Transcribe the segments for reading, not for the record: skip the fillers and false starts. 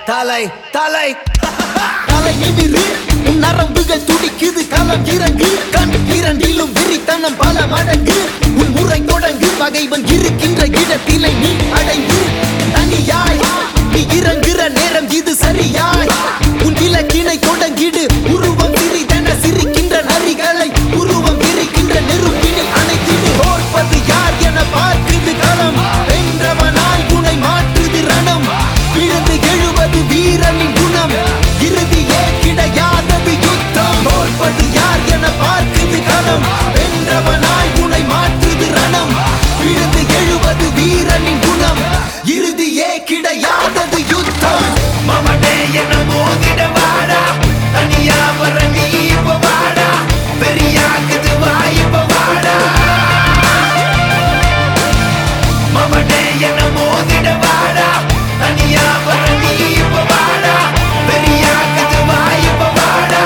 தலை தலை தலை நிமிரு நரம்புகள் துடிக்குது களம் இறங்கு கண் இரண்டிலும் விரித்தனம் பல மடங்கு உன் முறை தொடங்கு பகைவன் இருக்கின்ற இடத்திலை நீ அடைந்து தனியாய் நீ இறங்குற நேரம் இது சரியாய் உன் இலக்கினை தொடங்கிடு உருவம் சிறிதென சிரிக்கின்ற நரிகளை உருவம் விரிக்கின்ற நெருப்பினில் அணைத்திடு ஓர்ப்பது யார் என பார்க்குது களம் வென்றவனாய் குணை மாற்றுது ரணம் விழுந்து எழுவது வீரனின் குணம் இறுதியே கிடையாதது யுத்தம் ஓர்ப்பது யார் என பார்க்குது களம் வென்றவனாய் குணை மாற்றுது ரணம் விழுந்து எழுவது வீரனின் குணம் இறுதியே கிடையாதது யுத்தம் மமனே என மோதிட வாடா தனியா வர நீ இப்ப வாடா பெரியாக்குது வாய்ப்ப வாடா மமனே என மோதிட வாடா தனியா வர நீ இப்ப வாடா பெரியாக்குது வாய்ப்ப வாடா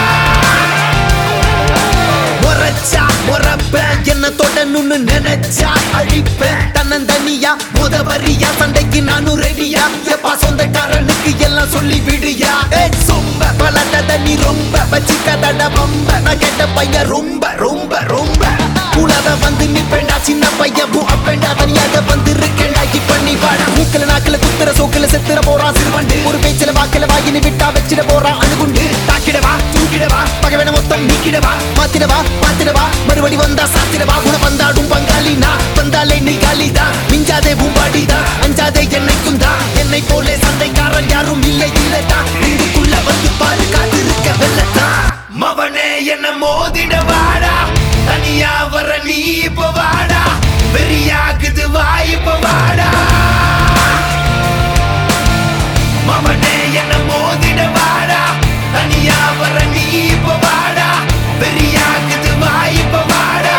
முறைச்சா முறைப்பேன் என்ன தொடணும்னு நினைச்சா அழிப்பேன் தன்னந்தனியா முதவரியா சண்டைக்கு நானும் ரெடியா எப்பா சொந்தக்காரனுக்கு எல்லாம் சொல்லி விடுயா சொம்ப பலட்டத நீ ரொம்ப வச்சிக்கதட பம்ப நான் கேட்ட பையன் ரொம்ப ரொம்ப ரொம்ப உலக வந்து நிப்பேண்டா சின்ன பையன் பூ அப்பேண்டா தனியாக வந்து இருக்கேண்டா இப்ப நீ வாடா மூக்கல நாக்கல குத்துற சோக்கல செத்துற போறான் சிறுவண்டு ஒரு பேச்சில வாக்கில வாயினு விட்டா வச்சிட போறான் அணுகுண்டு தாக்கிடவா தூக்கிடவா பகவன மொத்தம் நீக்கிடவா மாத்திடவா மாத்திடவா மறுபடி வந்தா சாத்திடவா குண வந்தாடும் பங்காளி நான் வந்தாலே நீ காலிதா மிஞ்சாதே பூம்பாடிதா அஞ்சாதே என்னைக்கும் தான் என்னை போலே சண்டைக்காரன் யாரும் இல்லை இல்லதா இதுக்குள்ள வந்து பாரு காத்திருக்க வெள்ளத்தா மவனே என்ன மோதிட வாடா தனியா வர நீ இப்ப வாடா பெரியாக்குது வாய்ப்ப வாடா மவனே என்ன மோதிட வாடா தனியா வர நீ இப்ப வாடா பெரியாக்குது வாய்ப்ப வாடா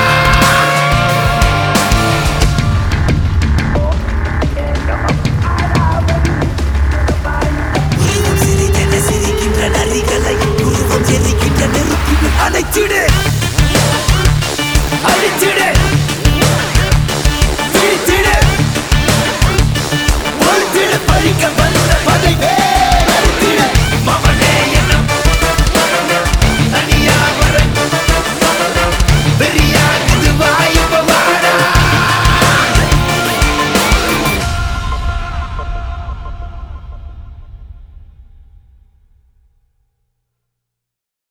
உருவம் சிறிதென சிரிக்கின்ற நரிகளை உருவம் எரிக்கின்ற நெருப்பில் அணைச்சிடு அழிச்சிடு